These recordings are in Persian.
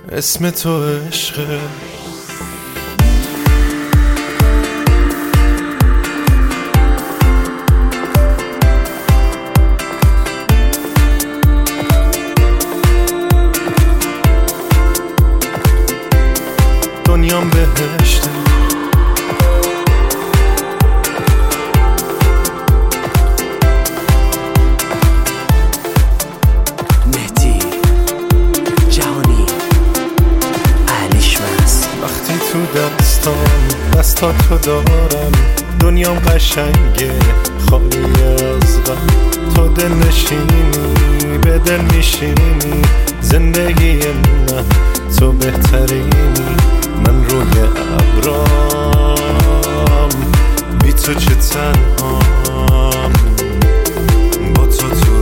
اسم تو عشقه. دنیام بهشته، مهدی جهانی اهلیش مست. وقتی تو دستاتو دارم دنیام قشنگه خالی از غم. تو دل نشینی به دل میشینی، زندگی من تو بهترینی. من روی ابرام بی تو چه تنهام، با تو تو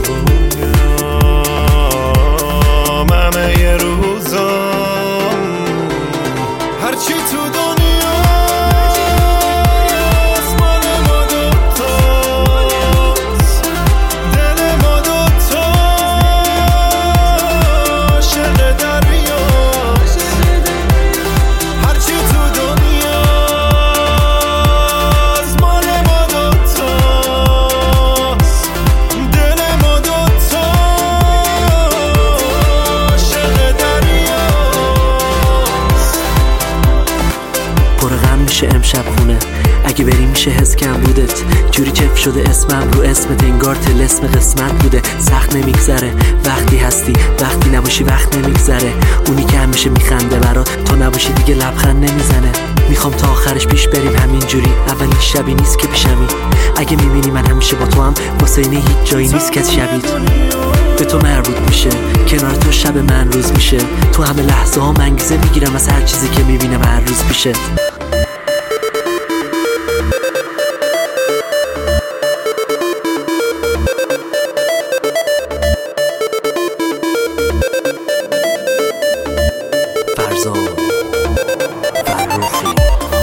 رویام همه یه روزام. هرچی تو دنیا مال ما دوتاست، دل ما دوتاست، عشق دریاست. هرچی تو دنیا مال ما دوتاست، دل ما دوتاست، عشق دریاست. پر غم میشه امشب خونه، اگه بری میشه حس کم بودت. جوری چف شده اسمم رو اسمت، انگار طلسم قسمت بوده. سخت نمیگذره وقتی هستی، وقتی نباشی وقت نمیگذره. اونی که همیشه میخنده برات، تو نباشی دیگه لبخند نمیزنه. میخوام تا آخرش پیش بریم همینجوری، اولین شبی نیست که پیشمی. اگه میبینی من همیشه با تو هم، واسه اینه هیچ جایی نیست که شبیت به تو مربوط میشه. کنار تو شب من روز میشه، تو همه لحظه ها انگیزه میگیرم از هر چیزی که میبینم هر روز پیشت. فرزان فرخی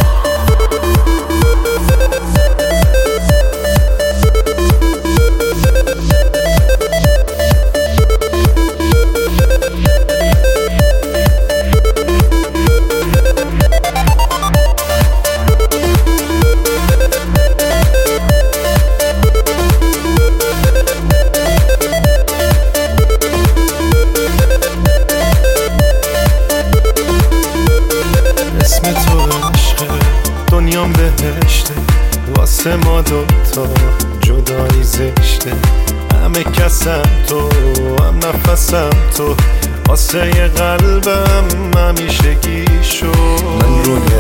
اسم تو عشقه، دنیام بهشته، واسه ما دوتا جدایی زشته. همه کسم تو، هم نفسم تو، واسه یه قلبم همیشگی شد. من روی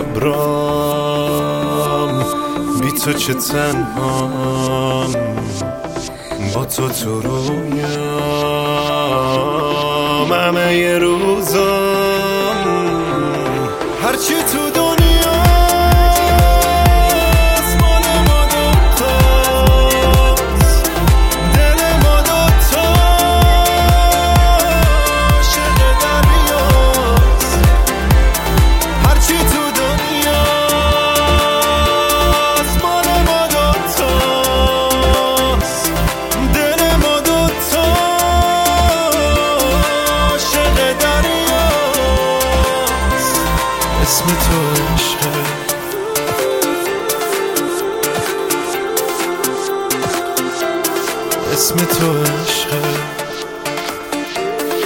ابرام بی تو چه تنهام، با تو تو رویام همه یه روزام. هرچی تو دنیا مال ما دوتاست، دل ما دوتاست، عشق دریاست. هرچی تو دنیا مال ما دوتاست، دل ما دوتاست، عشق دریاست. اسم تو عشقه، اسم تو عشقه.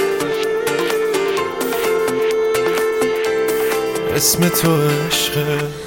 اسم تو عشقه.